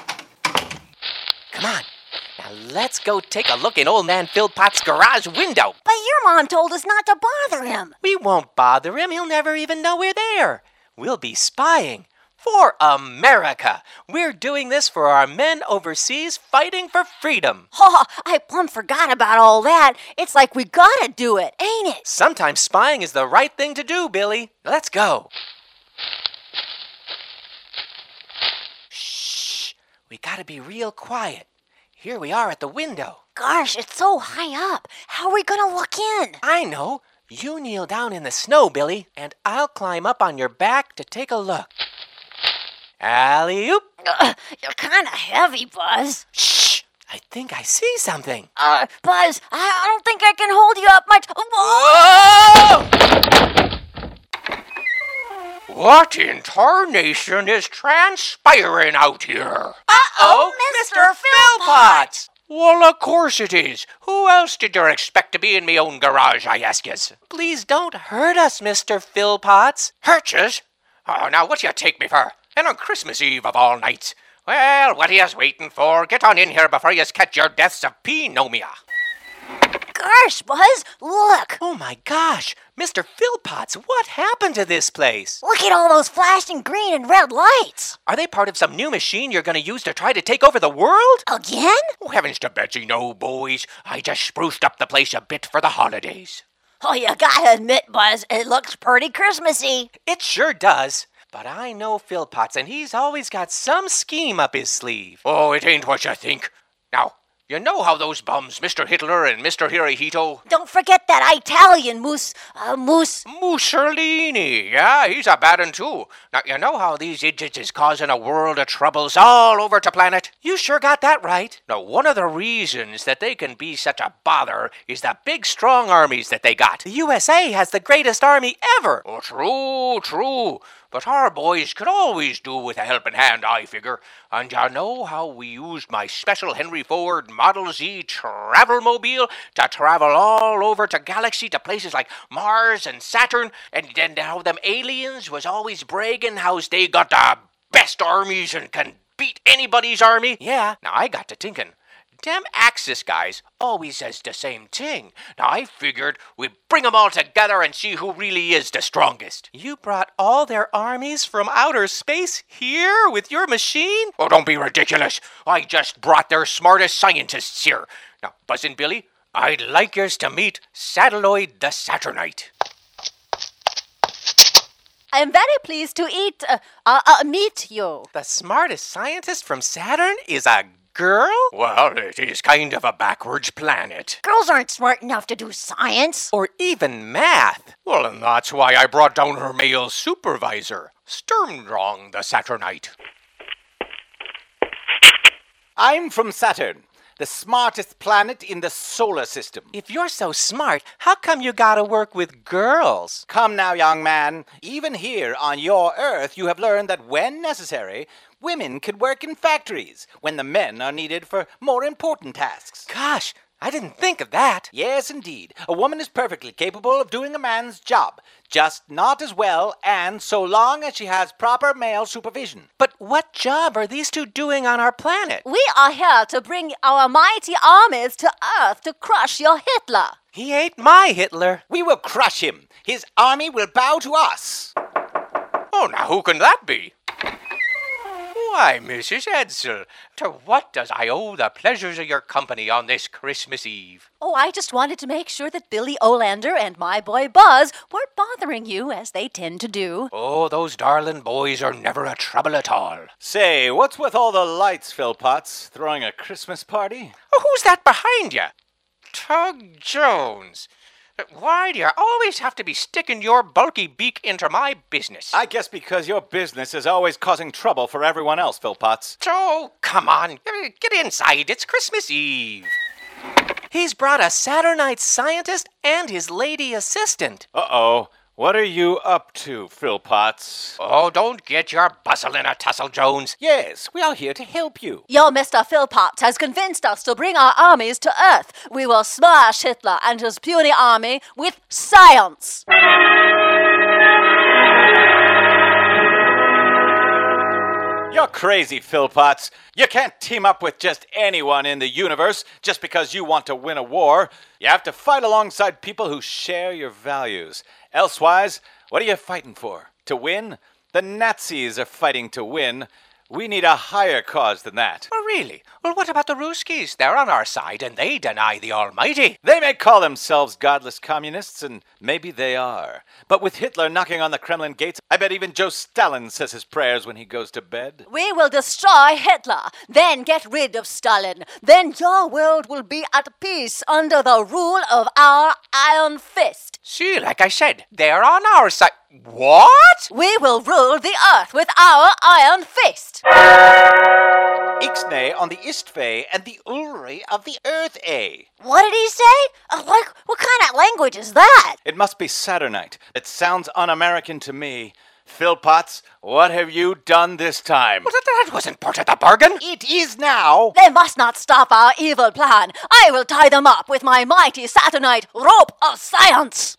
Come on. Now let's go take a look in old man Philpott's garage window. But your mom told us not to bother him. We won't bother him. He'll never even know we're there. We'll be spying. For America. We're doing this for our men overseas fighting for freedom. Oh, I plumb forgot about all that. It's like we gotta do it, ain't it? Sometimes spying is the right thing to do, Billy. Let's go. Shh. We gotta be real quiet. Here we are at the window. Gosh, it's so high up. How are we gonna look in? I know. You kneel down in the snow, Billy, and I'll climb up on your back to take a look. Alley-oop. Uh, you're kind of heavy, Buzz. Shh! I think I see something. Uh, Buzz, I, I don't think I can hold you up much. Whoa! What in tarnation is transpiring out here? Uh-oh, Mister Philpotts! Well, of course it is. Who else did you expect to be in me own garage, I ask yez? Please don't hurt us, Mister Philpotts. Hurt yez? Oh, now what do you take me for? And on Christmas Eve of all nights? Well, what are yez waiting for? Get on in here before yez catch your deaths of pneumonia. Gosh, Buzz, look. Oh my gosh, Mister Philpotts, what happened to this place? Look at all those flashing green and red lights. Are they part of some new machine you're going to use to try to take over the world? Again? Oh, heavens to Betsy, no, boys. I just spruced up the place a bit for the holidays. Oh, you gotta admit, Buzz, it looks pretty Christmassy. It sure does. But I know Philpotts, and he's always got some scheme up his sleeve. Oh, it ain't what you think. Now, you know how those bums, Mister Hitler and Mister Hirohito... Don't forget that Italian moose, uh, moose... Mussolini, yeah, he's a bad un too. Now, you know how these idiots is causing a world of troubles all over the planet? You sure got that right. Now, one of the reasons that they can be such a bother is the big, strong armies that they got. The U S A has the greatest army ever. Oh, true, true. But our boys could always do with a helping hand, I figure. And you know how we used my special Henry Ford Model Z Travelmobile to travel all over to galaxy to places like Mars and Saturn, and then how them aliens was always bragging how they got the best armies and can beat anybody's army? Yeah. Now, I got to thinking, them Axis guys always says the same thing. Now, I figured we'd bring them all together and see who really is the strongest. You brought all their armies from outer space here with your machine? Oh, don't be ridiculous. I just brought their smartest scientists here. Now, Buzzin' Billy, I'd like yours to meet Satelloid the Saturnite. I am very pleased to eat, uh, uh, uh, meet you. The smartest scientist from Saturn is a girl? Well, it is kind of a backwards planet. Girls aren't smart enough to do science. Or even math. Well, and that's why I brought down her male supervisor, Sturmdrong the Saturnite. I'm from Saturn, the smartest planet in the solar system. If you're so smart, how come you gotta work with girls? Come now, young man. Even here on your Earth, you have learned that when necessary, women can work in factories when the men are needed for more important tasks. Gosh, I didn't think of that. Yes, indeed. A woman is perfectly capable of doing a man's job, just not as well and so long as she has proper male supervision. But what job are these two doing on our planet? We are here to bring our mighty armies to Earth to crush your Hitler. He ain't my Hitler. We will crush him. His army will bow to us. Oh, now who can that be? Why, Missus Edsel, to what does I owe the pleasures of your company on this Christmas Eve? Oh, I just wanted to make sure that Billy Olander and my boy Buzz weren't bothering you, as they tend to do. Oh, those darling boys are never a trouble at all. Say, what's with all the lights, Philpotts? Throwing a Christmas party? Oh, who's that behind you? Tug Jones. Why do you always have to be sticking your bulky beak into my business? I guess because your business is always causing trouble for everyone else, Philpotts. Oh, come on. Get inside. It's Christmas Eve. He's brought a Saturnite scientist and his lady assistant. Uh-oh. What are you up to, Philpotts? Oh, don't get your bustle in a tussle, Jones. Yes, we are here to help you. Your Mister Philpotts has convinced us to bring our armies to Earth. We will smash Hitler and his puny army with science. You're crazy, Philpotts. You can't team up with just anyone in the universe just because you want to win a war. You have to fight alongside people who share your values. Elsewise, what are you fighting for? To win? The Nazis are fighting to win. We need a higher cause than that. Oh, really? Well, what about the Ruskies? They're on our side, and they deny the Almighty. They may call themselves godless communists, and maybe they are. But with Hitler knocking on the Kremlin gates, I bet even Joe Stalin says his prayers when he goes to bed. We will destroy Hitler, then get rid of Stalin. Then your world will be at peace under the rule of our iron fist. See, like I said, they're on our side. What? We will rule the earth with our iron fist. Ixnay on the Istve and the Ulri of the Earth-A. What did he say? Uh, what, what kind of language is that? It must be Saturnite. It sounds un-American to me. Philpotts, what have you done this time? Well, that, that wasn't part of the bargain. It is now. They must not stop our evil plan. I will tie them up with my mighty Saturnite rope of science.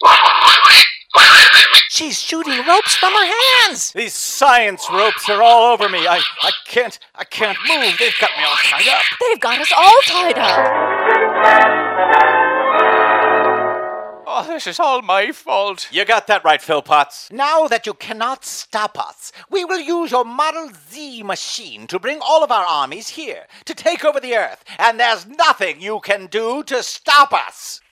She's shooting ropes from her hands. These science ropes are all over me. I, I can't, I can't move. They've got me all tied up. They've got us all tied up. Oh, this is all my fault. You got that right, Philpotts. Now that you cannot stop us, we will use your Model Z machine to bring all of our armies here, to take over the Earth, and there's nothing you can do to stop us.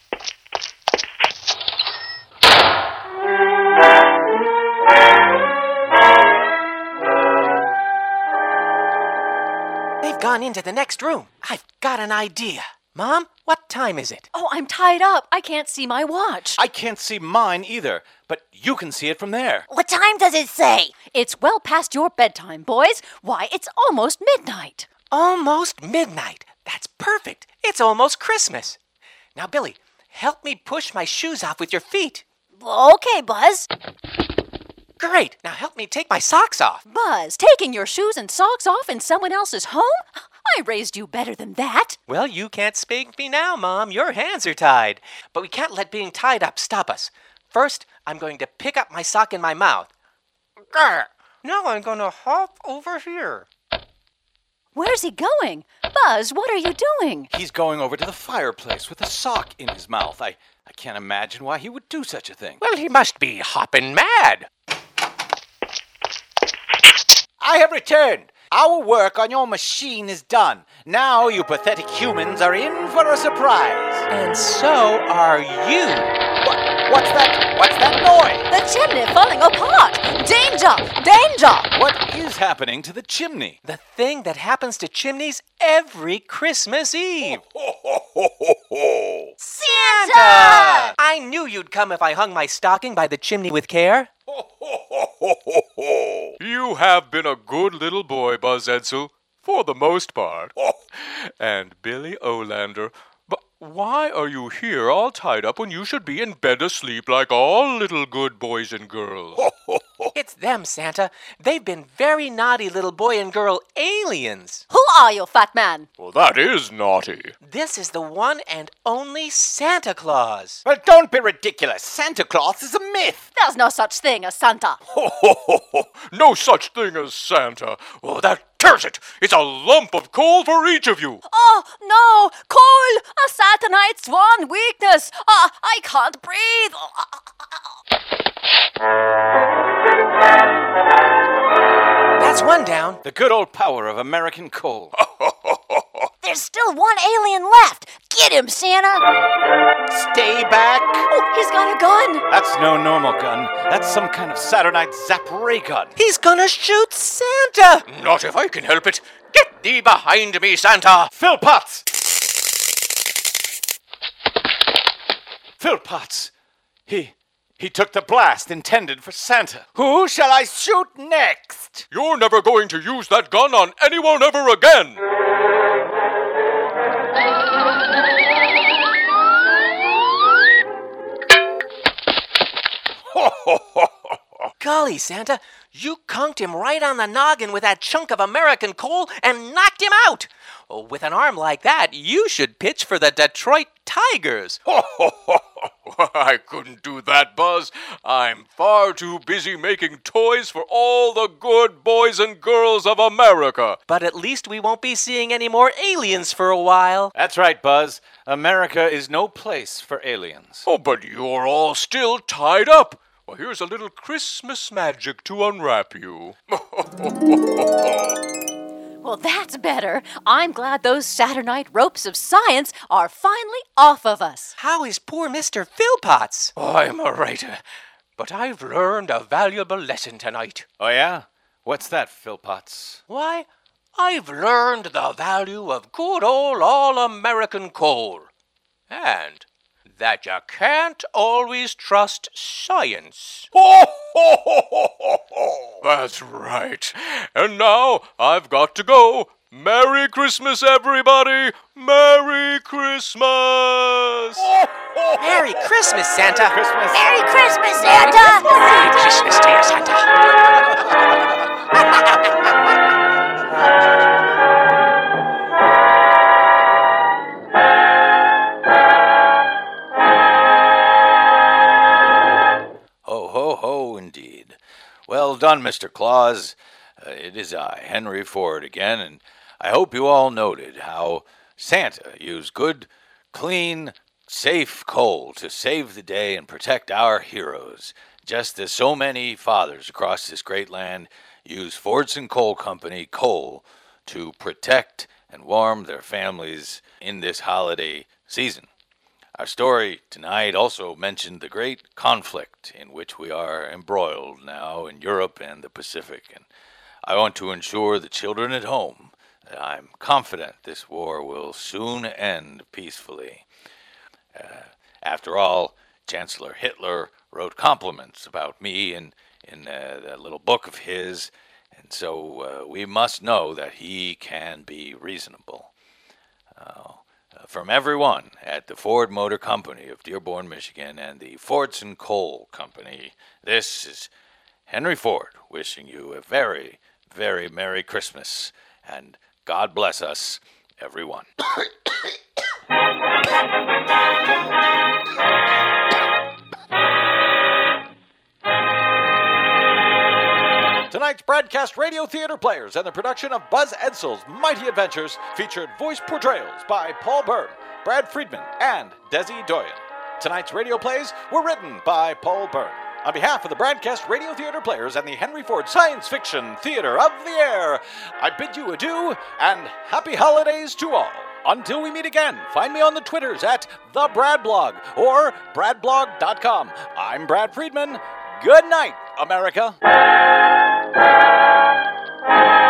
They've gone into the next room. I've got an idea. Mom, what time is it? Oh, I'm tied up. I can't see my watch. I can't see mine either, but you can see it from there. What time does it say? It's well past your bedtime, boys. Why, it's almost midnight. Almost midnight. That's perfect. It's almost Christmas. Now, Billy, help me push my shoes off with your feet. Okay, Buzz. Great. Now help me take my socks off. Buzz, taking your shoes and socks off in someone else's home? I raised you better than that. Well, you can't spank me now, Mom. Your hands are tied. But we can't let being tied up stop us. First, I'm going to pick up my sock in my mouth. Grr. Now I'm going to hop over here. Where's he going? Buzz, what are you doing? He's going over to the fireplace with a sock in his mouth. I, I can't imagine why he would do such a thing. Well, he must be hopping mad. I have returned. Our work on your machine is done. Now you pathetic humans are in for a surprise. And so are you. What? What's that? What's that noise? The chimney falling apart! Danger! Danger! What is happening to the chimney? The thing that happens to chimneys every Christmas Eve. Santa! I knew you'd come if I hung my stocking by the chimney with care. You have been a good little boy, Buzz Edsel, for the most part. And Billy Olander, but why are you here all tied up when you should be in bed asleep like all little good boys and girls? It's them, Santa. They've been very naughty little boy and girl aliens. Who are you, fat man? Well, that is naughty. This is the one and only Santa Claus. Well, don't be ridiculous. Santa Claus is a myth. There's no such thing as Santa. No such thing as Santa. Oh, that tears it. It's a lump of coal for each of you. Oh, no! Coal! A Saturnite's one weakness! Uh, I can't breathe! That's one down. The good old power of American coal. There's still one alien left. Get him, Santa. Stay back. Oh, he's got a gun! That's no normal gun. That's some kind of Saturnite zap ray gun. He's gonna shoot Santa. Not if I can help it. Get thee behind me, Santa. Philpotts! Philpotts! He... he took the blast intended for Santa. Who shall I shoot next? You're never going to use that gun on anyone ever again. Golly, Santa, you conked him right on the noggin with that chunk of American coal and knocked him out. Oh, with an arm like that, you should pitch for the Detroit Tigers. I couldn't do that, Buzz. I'm far too busy making toys for all the good boys and girls of America. But at least we won't be seeing any more aliens for a while. That's right, Buzz. America is no place for aliens. Oh, but you're all still tied up. Well, here's a little Christmas magic to unwrap you. Well, that's better. I'm glad those Saturnite ropes of science are finally off of us. How is poor Mister Philpotts? Oh, I'm a writer, but I've learned a valuable lesson tonight. Oh, yeah? What's that, Philpotts? Why, I've learned the value of good old all-American coal. And that you can't always trust science. Ho, ho, ho, ho, ho, ho. That's right. And now I've got to go. Merry Christmas, everybody! Merry Christmas! Merry Christmas, Santa! Christmas. Merry Christmas, Santa! Merry Christmas to you, Santa! Ho, ho, ho, indeed. Well done, Mister Claus. Uh, it is I, Henry Ford, again, and I hope you all noted how Santa used good, clean, safe coal to save the day and protect our heroes, just as so many fathers across this great land use Fordson Coal Company coal to protect and warm their families in this holiday season. Our story tonight also mentioned the great conflict in which we are embroiled now in Europe and the Pacific, and I want to ensure the children at home that I'm confident this war will soon end peacefully. Uh, after all, Chancellor Hitler wrote compliments about me in, in uh, that little book of his, and so uh, we must know that he can be reasonable. Uh, From everyone at the Ford Motor Company of Dearborn, Michigan, and the Fordson Coal Company, this is Henry Ford wishing you a very, very Merry Christmas, and God bless us, everyone. Tonight's Broadcast Radio Theater Players and the production of Buzz Edsel's Mighty Adventures featured voice portrayals by Paul Byrne, Brad Friedman, and Desi Doyen. Tonight's radio plays were written by Paul Byrne. On behalf of the Broadcast Radio Theater Players and the Henry Ford Science Fiction Theater of the Air, I bid you adieu and happy holidays to all. Until we meet again, find me on the Twitters at The Brad Blog or brad blog dot com. I'm Brad Friedman. Good night, America.